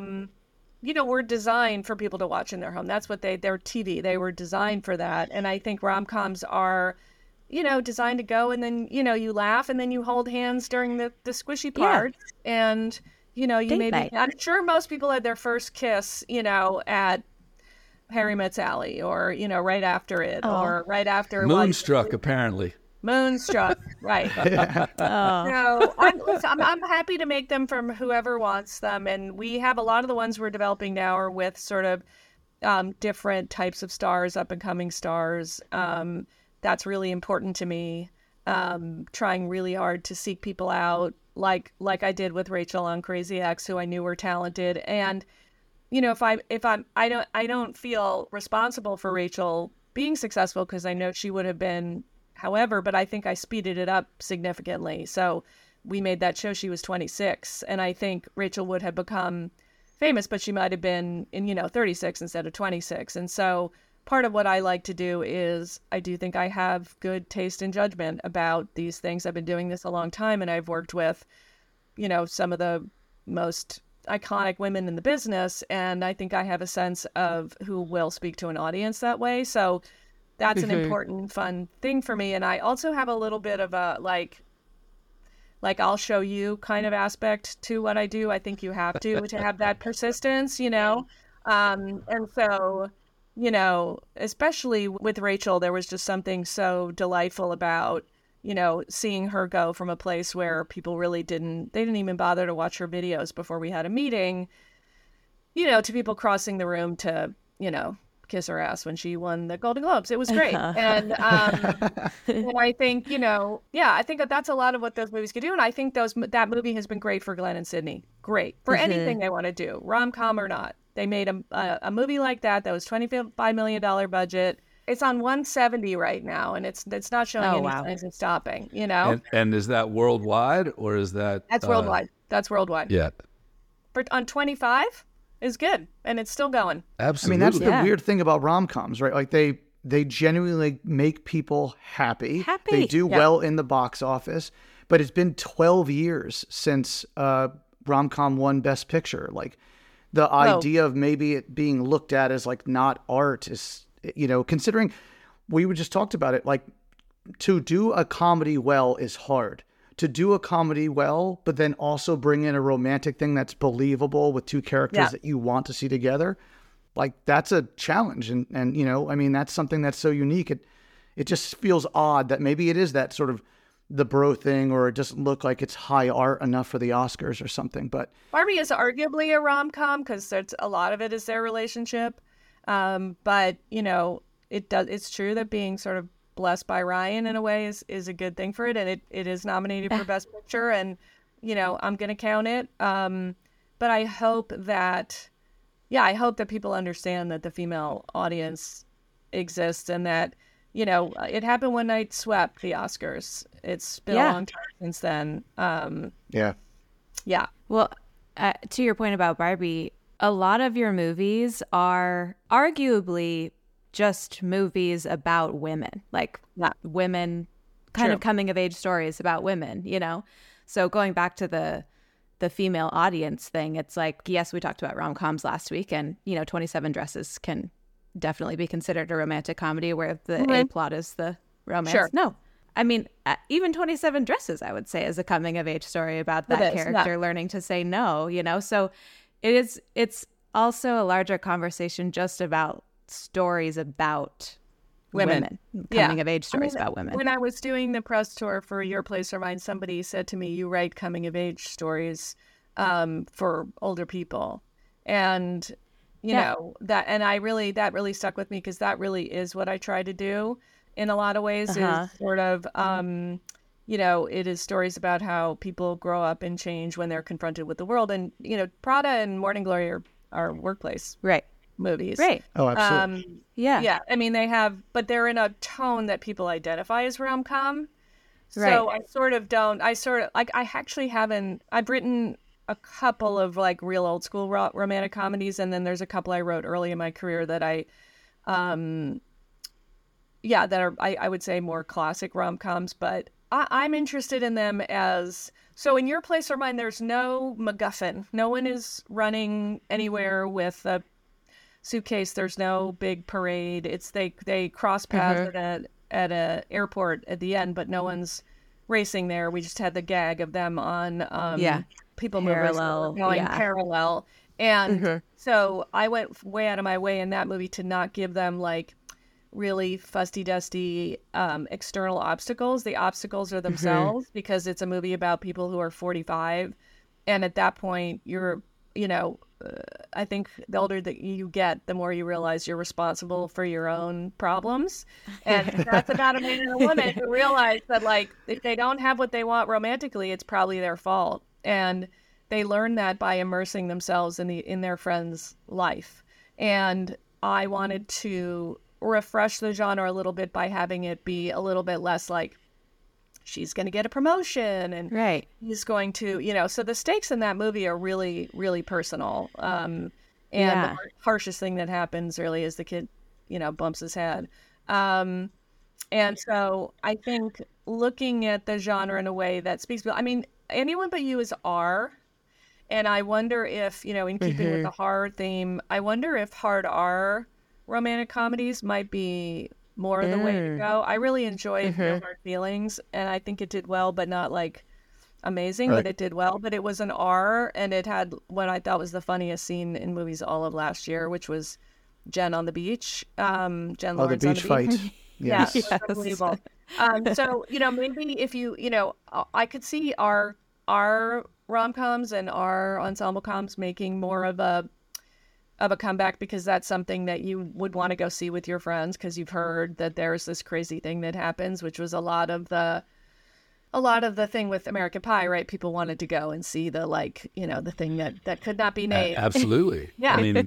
you know, were designed for people to watch in their home. That's what they're TV. They were designed for that. And I think rom-coms are, you know, designed to go and then, you know, you laugh and then you hold hands during the squishy parts. And, you know, I'm sure most people had their first kiss, you know, at Harry Met Sally or, you know, right after it or right after Moonstruck, apparently. Moonstruck, right. So I'm happy to make them from whoever wants them. And we have a lot of the ones we're developing now are with sort of different types of stars, up and coming stars. That's really important to me. Trying really hard to seek people out, like I did with Rachel on Crazy Ex, who I knew were talented. And, you know, I don't feel responsible for Rachel being successful because I know she would have been. However, but I think I speeded it up significantly. So we made that show. She was 26, and I think Rachel would have become famous, but she might have been in, you know, 36 instead of 26. And so part of what I like to do is I do think I have good taste and judgment about these things. I've been doing this a long time, and I've worked with, you know, some of the most iconic women in the business, and I think I have a sense of who will speak to an audience that way. So that's an important, fun thing for me. And I also have a little bit of a, like I'll show you kind of aspect to what I do. I think you have to have that persistence, you know? And so, you know, especially with Rachel, there was just something so delightful about, you know, seeing her go from a place where people really didn't even bother to watch her videos before we had a meeting, you know, to people crossing the room to, you know, kiss her ass when she won the Golden Globes. It was great. And and I think, you know, I think that's a lot of what those movies could do. And I think that movie has been great for Glenn and Sydney. Great for anything they want to do, rom-com or not. They made a movie like that was $25 million budget. It's on 170 right now, and it's not showing any signs of stopping, you know? And is that worldwide, or is that... That's worldwide. That's worldwide. Yeah. But on 25... is good, and it's still going. Absolutely. I mean, that's the weird thing about rom-coms, right? Like they genuinely make people happy. They do well in the box office, but it's been 12 years since rom-com won Best Picture. Like the idea of maybe it being looked at as like not art is, you know, considering we just talked about it, like to do a comedy well is hard. To do a comedy well, but then also bring in a romantic thing that's believable with two characters that you want to see together, like that's a challenge. And you know, I mean, that's something that's so unique. It just feels odd that maybe it is that sort of the bro thing, or it doesn't look like it's high art enough for the Oscars or something. But Barbie is arguably a rom-com because a lot of it is their relationship. But you know, it's true that being sort of blessed by Ryan in a way is a good thing for it, and it is nominated for Best Picture, and you know, I'm gonna count it, but I hope that I hope that people understand that the female audience exists and that, it happened when I swept the Oscars. It's been a long time since then. Yeah. Well, to your point about Barbie, a lot of your movies are arguably just movies about women, like women kind of coming of age stories about women, So going back to the female audience thing, it's like, yes, we talked about rom-coms last week, and 27 Dresses can definitely be considered a romantic comedy where the A plot is the romance. Sure. No, I mean, even 27 Dresses, I would say, is a coming of age story about that character learning to say no, So it's also a larger conversation just about stories about women. Coming of age stories about women. When I was doing the press tour for Your Place or Mine, somebody said to me, you write coming of age stories for older people. And that really stuck with me, because that really is what I try to do in a lot of ways. Is sort of, it is stories about how people grow up and change when they're confronted with the world. And, Prada and Morning Glory are workplace movies. Right. Oh, absolutely. Yeah. I mean, but they're in a tone that people identify as rom-com. So I I've written a couple of like real old school romantic comedies, and then there's a couple I wrote early in my career that I would say more classic rom-coms, but I'm interested in them as, so in Your Place or Mine, there's no MacGuffin. No one is running anywhere with a suitcase. There's no big parade. It's they cross paths at a airport at the end, but no one's racing there. We just had the gag of them on people going parallel. And so I went way out of my way in that movie to not give them like really fusty-dusty external obstacles. The obstacles are themselves, because it's a movie about people who are 45. And at that point, you're, I think the older that you get, the more you realize you're responsible for your own problems. And that's about a man and a woman who realize that, like, if they don't have what they want romantically, it's probably their fault. And they learn that by immersing themselves in their friend's life. And I wanted to refresh the genre a little bit by having it be a little bit less like she's going to get a promotion and he's going to, so the stakes in that movie are really, really personal. And the harshest thing that happens really is the kid, bumps his head. And so I think looking at the genre in a way that speaks, Anyone But You is R. And I wonder if, in keeping with the horror theme, I wonder if hard R romantic comedies might be more the way to go. I really enjoyed No Hard Feelings, and I think it did well, but not like amazing, but it did well. But it was an R, and it had what I thought was the funniest scene in movies all of last year, which was Jen on the beach. Jen Lawrence the beach fight. Yes. Yeah, yes. Unbelievable. So, maybe if you, I could see our rom-coms and our ensemble coms making more of a comeback, because that's something that you would want to go see with your friends, because you've heard that there's this crazy thing that happens, which was a lot of the thing with American Pie, right? People wanted to go and see the, like, the thing that could not be named. Absolutely. Yeah. I mean,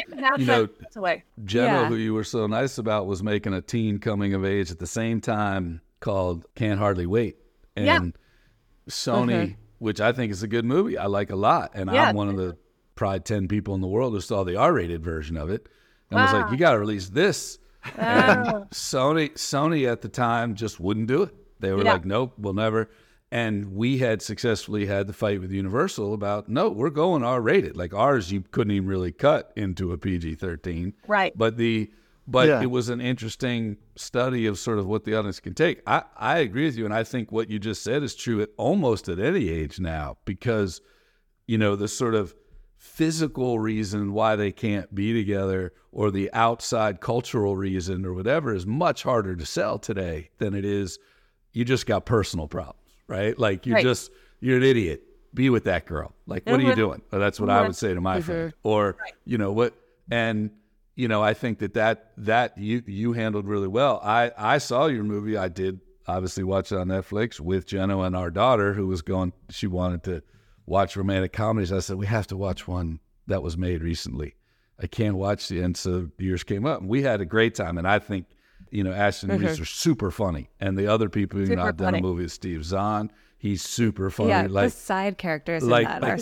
Jenna, who you were so nice about, was making a teen coming of age at the same time called Can't Hardly Wait. And Sony, which I think is a good movie, I like a lot. And I'm one of the probably 10 people in the world who saw the R-rated version of it and was like, you got to release this. And Sony at the time just wouldn't do it. They were like, nope, we'll never. And we had successfully had the fight with Universal about, no, we're going R-rated. Like ours, you couldn't even really cut into a PG-13. Right. But it was an interesting study of sort of what the audience can take. I agree with you, and I think what you just said is true almost at any age now, because, the sort of physical reason why they can't be together, or the outside cultural reason or whatever, is much harder to sell today than it is. You just got personal problems, right? Like you're an idiot. Be with that girl. Like, what are you doing? Well, that's what I would say to my friend. Or, what? And, I think that you handled really well. I saw your movie. I did obviously watch it on Netflix with Jenna and our daughter, who was she wanted to watch romantic comedies. I said, we have to watch one that was made recently. I can't watch the end. So years came up, and we had a great time. And I think, Ashton and Reese are super funny. And the other people, I've done a movie with Steve Zahn. He's super funny. Yeah, the side characters in that are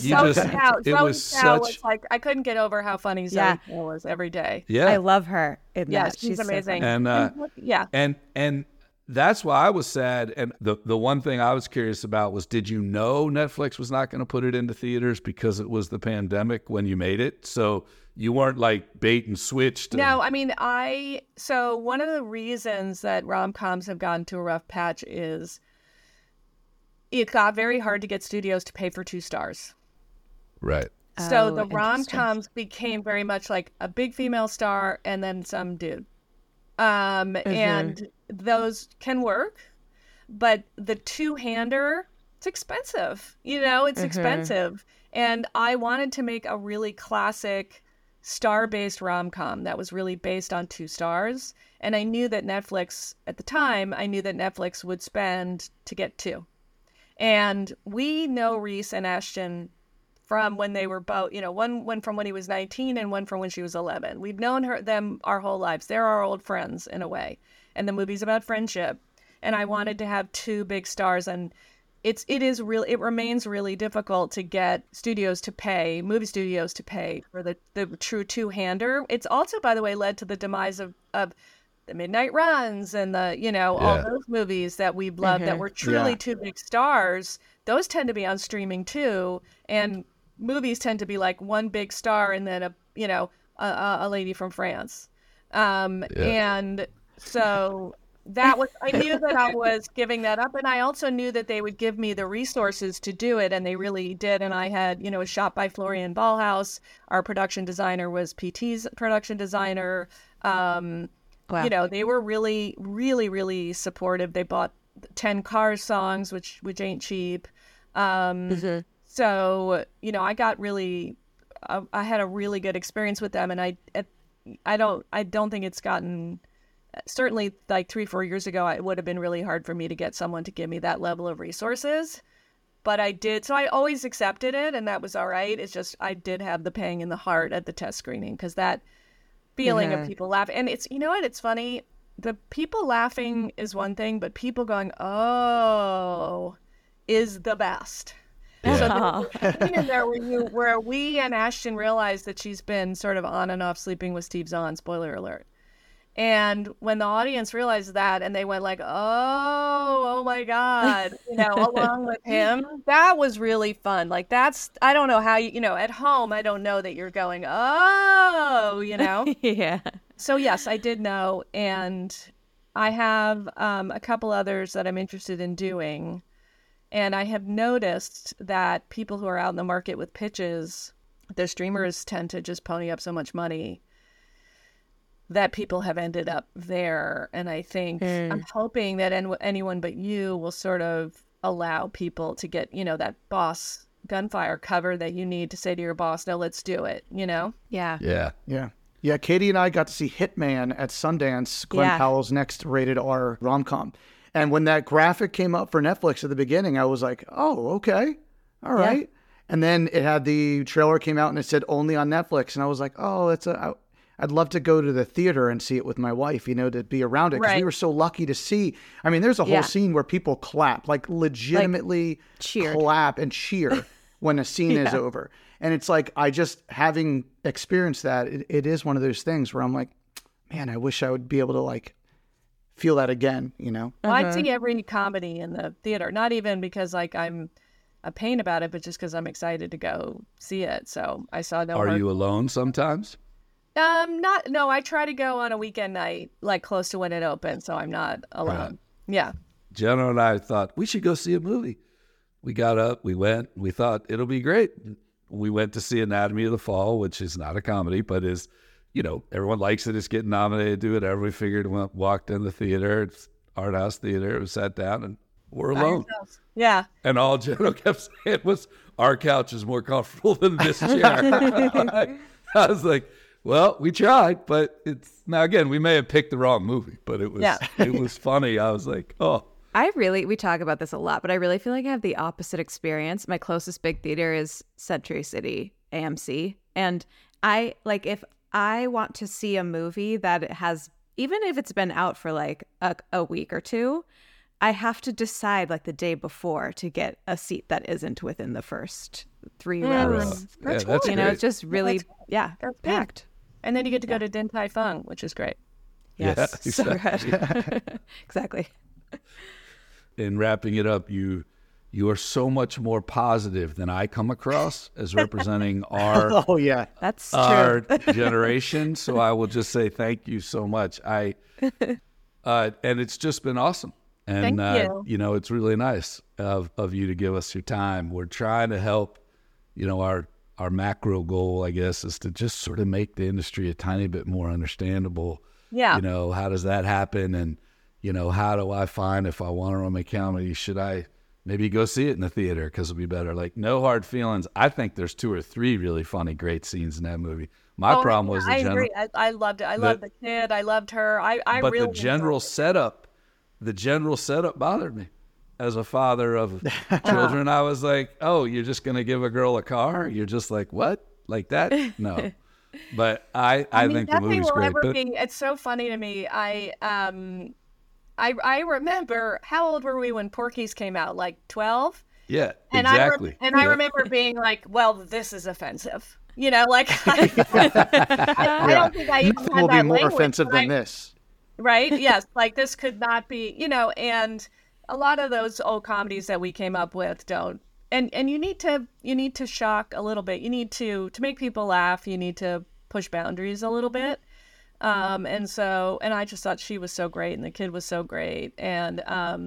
I couldn't get over how funny Zoe was every day. Yeah, I love her in that. She's amazing. And that's why I was sad. And the one thing I was curious about was, did you know Netflix was not going to put it into theaters because it was the pandemic when you made it? So you weren't like bait and switched. No, I mean, so one of the reasons that rom-coms have gotten to a rough patch is it got very hard to get studios to pay for 2 stars. Right. So the rom-coms became very much like a big female star and then some dude. And those can work, but the two-hander, it's expensive. It's expensive. And I wanted to make a really classic star-based rom-com that was really based on 2 stars. And I knew that Netflix, at the time, would spend to get 2. And we know Reese and Ashton from when they were both, one from when he was 19 and one from when she was 11. We've known them our whole lives. They're our old friends in a way. And the movie's about friendship. And I wanted to have 2 big stars. And it remains really difficult to get movie studios to pay for the true two-hander. It's also, by the way, led to the demise of the Midnight Runs and all those movies that we've loved that were truly 2 big stars. Those tend to be on streaming too. And movies tend to be like 1 big star and then a lady from France. And so I knew that I was giving that up, and I also knew that they would give me the resources to do it, and they really did. And I had, it was shot by Florian Ballhaus. Our production designer was PT's production designer. Wow. They were really, really, really supportive. They bought 10 Cars songs, which ain't cheap. So, I got really, I had a really good experience with them, and I don't think it's gotten. Certainly, like 3-4 years ago, it would have been really hard for me to get someone to give me that level of resources. But I did. So I always accepted it, and that was all right. It's just I did have the pang in the heart at the test screening because that feeling of people laughing. And it's, it's funny. The people laughing is one thing, but people going, oh, is the best. Yeah. So there's there where we and Ashton realized that she's been sort of on and off sleeping with Steve Zahn, spoiler alert. And when the audience realized that and they went like, oh my God, along with him, that was really fun. Like I don't know how at home, I don't know that you're going, oh, Yeah. So yes, I did know. And I have a couple others that I'm interested in doing. And I have noticed that people who are out in the market with pitches, the streamers tend to just pony up so much money that people have ended up there. And I think I'm hoping that anyone but you will sort of allow people to get, that boss gunfire cover that you need to say to your boss, no, let's do it, Yeah. Yeah, Katie and I got to see Hitman at Sundance, Glenn Powell's next rated R rom-com. And when that graphic came up for Netflix at the beginning, I was like, oh, okay. All right. Yeah. And then it had the trailer came out and it said only on Netflix. And I was like, oh, I'd love to go to the theater and see it with my wife, to be around it. Because we were so lucky to see. I mean, there's a whole scene where people clap, like legitimately clap and cheer when a scene is over. And it's like, having experienced that, it is one of those things where I'm like, man, I wish I would be able to like feel that again, Well, I'd see every comedy in the theater, not even because like I'm a pain about it, but just because I'm excited to go see it. So I saw no. Are you alone sometimes? No, I try to go on a weekend night, like close to when it opens, so I'm not alone. Right. Yeah. Jenna and I thought we should go see a movie. We got up, we went, we thought it'll be great. We went to see Anatomy of the Fall, which is not a comedy, but is, everyone likes it. It's getting nominated to whatever. We figured, walked in the theater, it's art house theater, we sat down and we're alone. Yeah. And all Jenna kept saying was, our couch is more comfortable than this chair. I was like, well, we tried, but now again, we may have picked the wrong movie, but it was funny. I was like, oh. We talk about this a lot, but I really feel like I have the opposite experience. My closest big theater is Century City AMC. And if I want to see a movie that has, even if it's been out for like a week or two, I have to decide like the day before to get a seat that isn't within the first 3 rows. That's you know, great. it's just really, that's packed. And then you get to go to Din Tai Fung, which is great. Yes, Yeah, so good. Exactly. In wrapping it up, you are so much more positive than I come across as representing our Oh yeah, That's our true. generation. So I will just say thank you so much. And it's just been awesome. And Thank you. you know, it's really nice of you to give us your time. We're trying to help. You know, our macro goal, I guess, is to just sort of make the industry a tiny bit more understandable. Yeah. You know, how does that happen? And, you know, how do I find if I want to run a comedy, should I maybe go see it in the theater because it'll be better? Like, no hard feelings. I think there's 2 or 3 really funny, great scenes in that movie. My problem was I agree. I loved it. I loved the kid. I loved her. But really the general setup bothered me. As a father of children, I was like, oh, you're just going to give a girl a car? You're just like, what? Like that? No. But I think the movie's great. It's so funny to me. I remember, how old were we when Porky's came out? Like 12? Yeah, and exactly. I remember being like, well, this is offensive. You know, like, I don't think I even nothing had will be that more language, offensive than this. Right? Yes. Like, this could not be, you know, and a lot of those old comedies that we came up with don't. And you need to shock a little bit. You need to make people laugh. You need to push boundaries a little bit. And I just thought she was so great and the kid was so great. And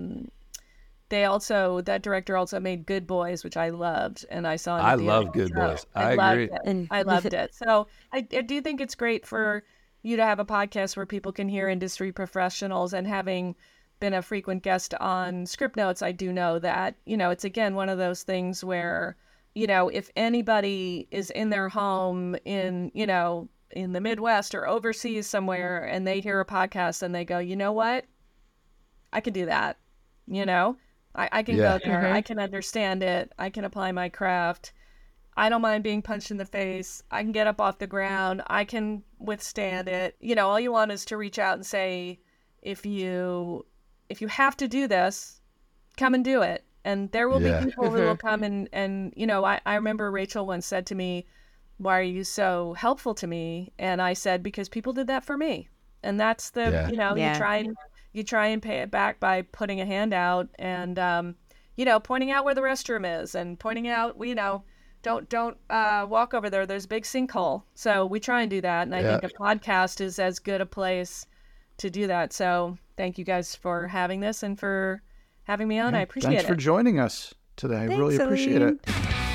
that director also made Good Boys, which I loved, and I saw. I love Good Boys. I agree. I loved it. So I do think it's great for you to have a podcast where people can hear industry professionals. And having been a frequent guest on Script Notes, I do know that, you know, it's again one of those things where, you know, if anybody is in their home in, you know, in the Midwest or overseas somewhere and they hear a podcast and they go, you know what, I can do that. You know, I can go there. I can understand it. I can apply my craft. I don't mind being punched in the face. I can get up off the ground. I can withstand it. You know, all you want is to reach out and say, if you have to do this, come and do it. And there will be people who will come and you know, I remember Rachel once said to me, why are you so helpful to me? And I said, because people did that for me. And that's you know, you try and pay it back by putting a hand out and, you know, pointing out where the restroom is and pointing out, you know, don't walk over there. There's a big sinkhole. So we try and do that. And I think a podcast is as good a place to do that. So thank you guys for having this and for having me on. I appreciate it. Thanks for joining us today. I really appreciate it.